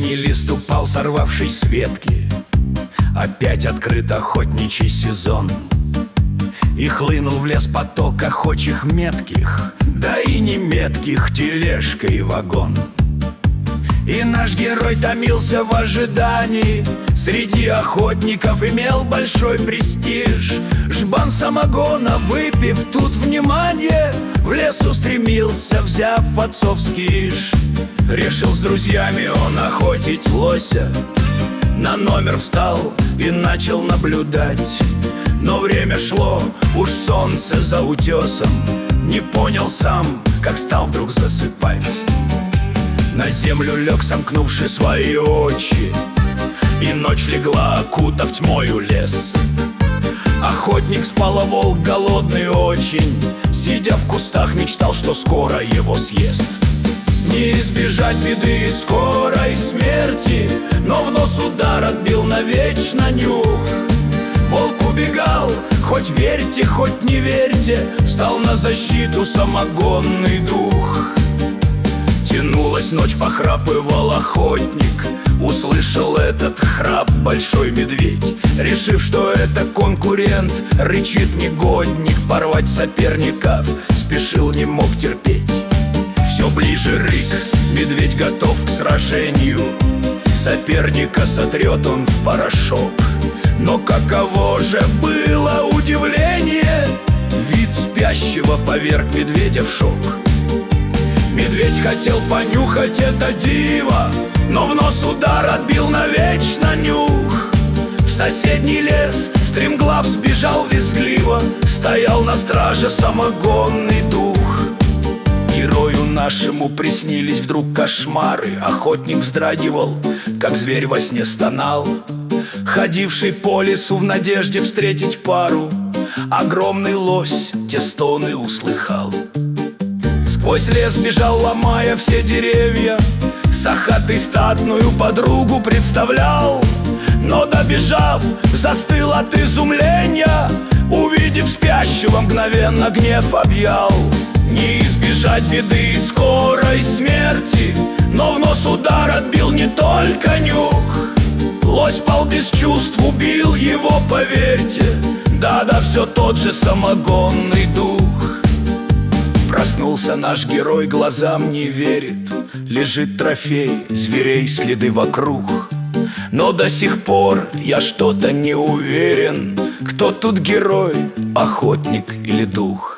Осенний лист упал, сорвавшись с ветки. Опять открыт охотничий сезон, и хлынул в лес поток охочих метких, да и не метких, тележка и вагон. И наш герой томился в ожидании, среди охотников имел большой престиж. Жбан самогона выпив, тут внимание, в лес устремился, взяв отцовский иш. Решил с друзьями он охотить лося, на номер встал и начал наблюдать. Но время шло, уж солнце за утесом, не понял сам, как стал вдруг засыпать. На землю лег, сомкнувши свои очи, и ночь легла, окутав тьмою лес. Охотник спал, а волк голодный очень, сидя в кустах, мечтал, что скоро его съест. Не избежать беды и скорой смерти, но в нос удар отбил навечно нюх. Волк убегал, хоть верьте, хоть не верьте, встал на защиту самогонный дух. Тянулась ночь, похрапывал охотник, услышал этот храп большой медведь. Решив, что это конкурент, рычит негодник, порвать соперников спешил, не мог терпеть. Все ближе рык, медведь готов к сражению, соперника сотрет он в порошок. Но каково же было удивление, вид спящего поверг медведя в шок. Медведь хотел понюхать это диво, но в нос удар отбил навечно нюх. В соседний лес стремглав сбежал визгливо, стоял на страже самогонный дух. Герою нашему приснились вдруг кошмары, охотник вздрагивал, как зверь во сне стонал. Ходивший по лесу в надежде встретить пару, огромный лось те стоны услыхал. Сквозь лес бежал, ломая все деревья, сахатый статную подругу представлял. Но добежав, застыл от изумления, увидев спящего, мгновенно гнев объял. Не избежать беды и скорой смерти, но в нос удар отбил не только нюх. Лось пал без чувств, убил его, поверьте, да-да, все тот же самогонный дух. Проснулся наш герой, глазам не верит, лежит трофей, зверей следы вокруг. Но до сих пор я что-то не уверен, кто тут герой, охотник или дух.